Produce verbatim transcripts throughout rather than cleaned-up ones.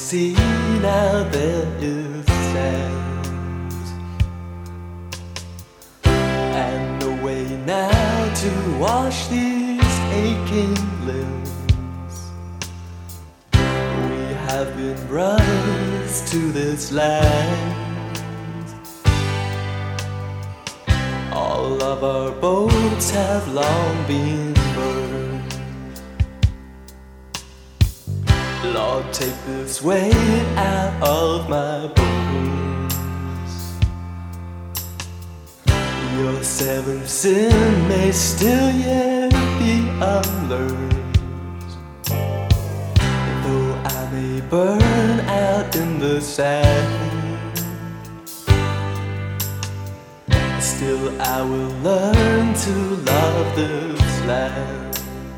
see now there is sand, and no way now to wash these aching limbs. We have been brothers to this land. All of our boats have long been burned. Lord, take this weight out of my bones. Your seventh sin may still yet be unlearned, though I may burn out in the sand. Still I will learn to love this land.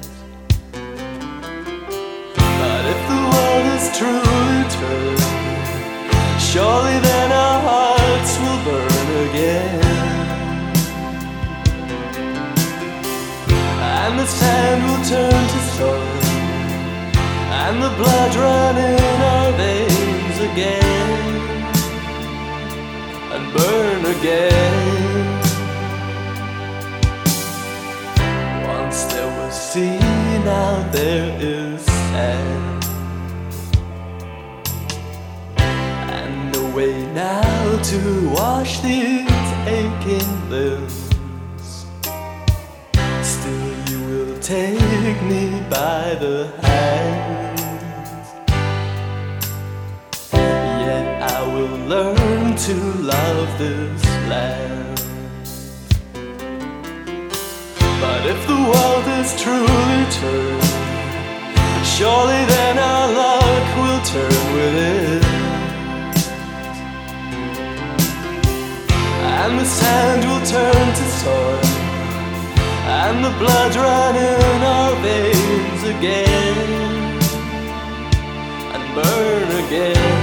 But if the world is truly turned, surely then our hearts will burn again, and the sand will turn to soil, and the blood run in our veins again, and burn again. Once there was sea, now there is sand, and no way now to wash these aching limbs. Still you will take me by the hand, yet I will learn to love this land. But if the world is truly turned, surely then our luck will turn with it, and the sand will turn to soil, and the blood run in our veins again, and burn again.